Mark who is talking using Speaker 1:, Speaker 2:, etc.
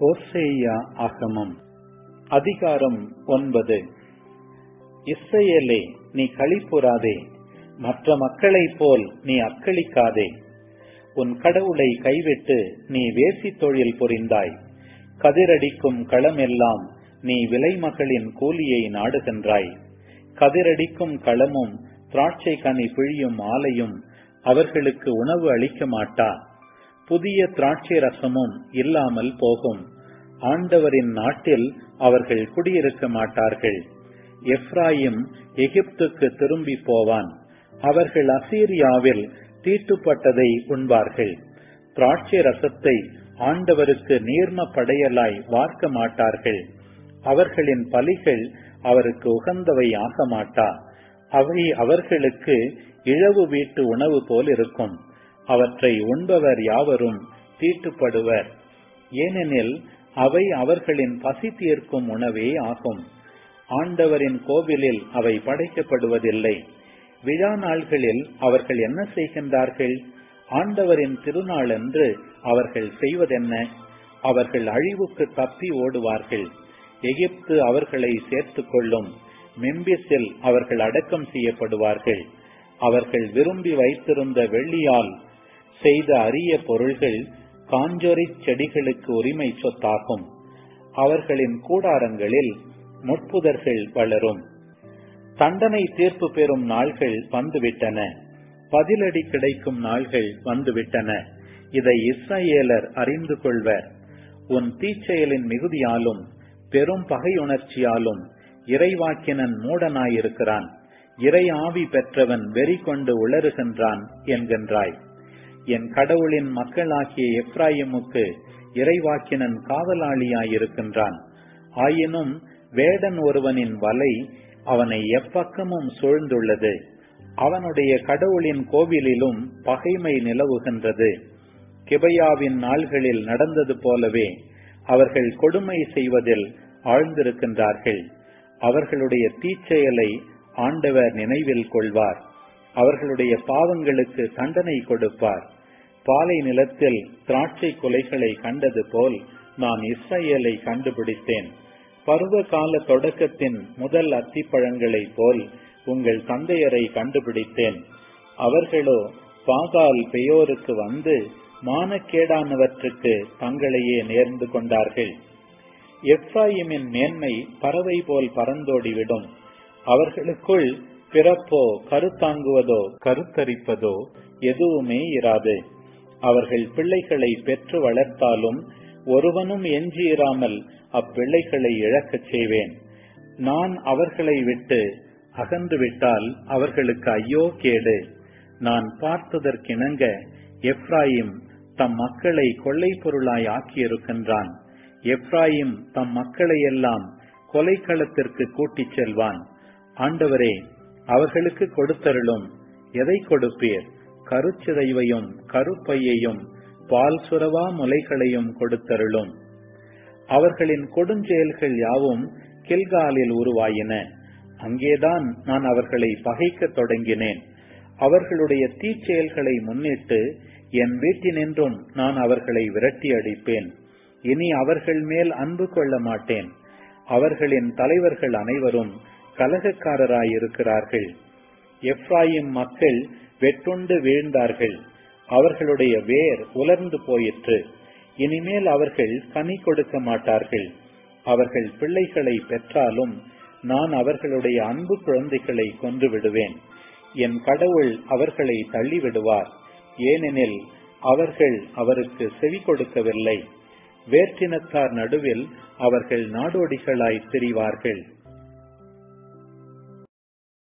Speaker 1: ஓசேயா ஆகமம் அதிகாரம் 9. இஸ்ரவேலே, நீ களிப்புறாதே, மற்ற மக்களைப் போல் நீ அக்களிக்காதே. உன் கடவுளை கைவிட்டு நீ வேசி தொழில் புரிந்தாய். கதிரடிக்கும் களமெல்லாம் நீ விலைமகளின் கூலியை நாடுகின்றாய். கதிரடிக்கும் களமும் திராட்சை கனி பிழியும் ஆலையும் அவர்களுக்கு உணவு அளிக்க மாட்டா. புதிய திராட்சை ரசமும் இல்லாமல் போகும். ஆண்டவரின் நாட்டில் அவர்கள் குடியிருக்க மாட்டார்கள். எப்ராயிம் எகிப்துக்கு திரும்பி போவான். அவர்கள் அசீரியாவில் தீட்டுப்பட்டதை உண்பார்கள். திராட்சை ரசத்தை ஆண்டவருக்கு நீர்ம படையலாய் வார்க்க மாட்டார்கள். அவர்களின் பலிகள் அவருக்கு உகந்தவை ஆக மாட்டா. அவை அவர்களுக்கு இழவு வீட்டு உணவு போல் இருக்கும். அவற்றை உண்பவர் யாவரும் தீட்டுப்படுவர். ஏனெனில் அவை அவர்களின் பசி தீர்க்கும் உணவே ஆகும். ஆண்டவரின் கோவிலில் அவை படைக்கப்படுவதில்லை. விழா நாள்களில் அவர்கள் என்ன செய்கின்றார்கள்? ஆண்டவரின் திருநாளன்று அவர்கள் செய்வதென்ன? அவர்கள் அழிவுக்கு தப்பி ஓடுவார்கள். எகிப்து அவர்களை சேர்த்துக் கொள்ளும். மெம்பிஸில் அவர்கள் அடக்கம் செய்யப்படுவார்கள். அவர்கள் விரும்பி வைத்திருந்த வெள்ளியால் செய்த அரிய பொருள்கள் காஞ்சொரி செடிகளுக்கு உரிமை சொத்தாகும். அவர்களின் கூடாரங்களில் முட்புதர்கள் வளரும். தண்டனை தீர்ப்பு பெறும் நாள்கள் வந்துவிட்டன. பதிலடி கிடைக்கும் நாள்கள் வந்துவிட்டன. இதை இஸ்ரவேலர் அறிந்து கொள்வர். உன் தீச்செயலின் மிகுதியாலும் பெரும் பகையுணர்ச்சியாலும் இறைவாக்கினன் மூடனாயிருக்கிறான். இறை ஆவி பெற்றவன் வெறி கொண்டு உளறுகின்றான் என்கின்றாய். என் கடவுளின் மக்களாகிய எப்ராயிமுக்கு இறைவாக்கினன் காவலாளியாயிருக்கின்றான். ஆயினும் வேடன் ஒருவனின் வலை அவனை எப்பக்கமும் சூழ்ந்துள்ளது. அவனுடைய கடவுளின் கோவிலிலும் பகைமை நிலவுகின்றது. கிபையாவின் நாள்களில் நடந்தது போலவே அவர்கள் கொடுமை செய்வதில் ஆழ்ந்திருக்கின்றார்கள். அவர்களுடைய தீச்செயலை ஆண்டவர் நினைவில் கொள்வார். அவர்களுடைய பாவங்களுக்கு தண்டனை கொடுப்பார். பாலை நிலத்தில் திராட்சை கொலைகளை கண்டது போல் நான் இஸ்ரவேலை கண்டுபிடித்தேன். பருவ கால தொடக்கத்தின் முதல் அத்திப்பழங்களை போல் உங்கள் தந்தையரை கண்டுபிடித்தேன். அவர்களோ பாகால் பெயோருக்கு வந்து மானக்கேடானவற்றுக்கு தங்களையே நேர்ந்து கொண்டார்கள். எப்ராயிமின் மேன்மை பறவை போல் பறந்தோடிவிடும். அவர்களுக்குள் பிறப்போ கருத்தாங்குவதோ கருத்தரிப்பதோ எதுவுமே இராது. அவர்கள் பிள்ளைகளை பெற்று வளர்த்தாலும் ஒருவனும் எஞ்சியிராமல் அப்பிள்ளைகளை இழக்கச் செய்வேன். நான் அவர்களை விட்டு அகன்றுவிட்டால் அவர்களுக்கு ஐயோ கேடு. நான் பார்த்ததற்கிணங்க எப்ராயிம் தம் மக்களை கொள்ளை பொருளாய் ஆக்கியிருக்கின்றான். எப்ராயிம் தம் மக்களை எல்லாம் கொலைக்களத்திற்கு கூட்டிச் செல்வான். ஆண்டவரே, அவர்களுக்கு கொடுத்தருளும். எதை கொடுப்பீர்? கருச்சிதைவையும் கருப்பையையும் பால் சுரவா முலைகளையும் கொடுத்தருளும். அவர்களின் கொடுஞ்செயல்கள் யாவும் கில்காலில் உருவாயின. அங்கேதான் நான் அவர்களை பகைக்க தொடங்கினேன். அவர்களுடைய தீச்செயல்களை முன்னிட்டு என் வீட்டினின்றும் நான் அவர்களை விரட்டி அடிப்பேன். இனி அவர்கள் மேல் அன்பு கொள்ள மாட்டேன். அவர்களின் தலைவர்கள் அனைவரும் கலகக்காரராயிருக்கிறார்கள். எப்ராயிம் மக்கள் வெட்டுண்டு வீழ்ந்தார்கள். அவர்களுடைய வேர் உலர்ந்து போயிற்று. இனிமேல் அவர்கள் கனி கொடுக்க மாட்டார்கள். அவர்கள் பிள்ளைகளை பெற்றாலும் நான் அவர்களுடைய அன்பு குழந்தைகளை கொன்று விடுவேன். என் கடவுள் அவர்களை தள்ளிவிடுவார். ஏனெனில் அவர்கள் அவருக்கு செவி கொடுக்கவில்லை. வேற்றினத்தார் நடுவில் அவர்கள் நாடோடிகளாய் திரிவார்கள்.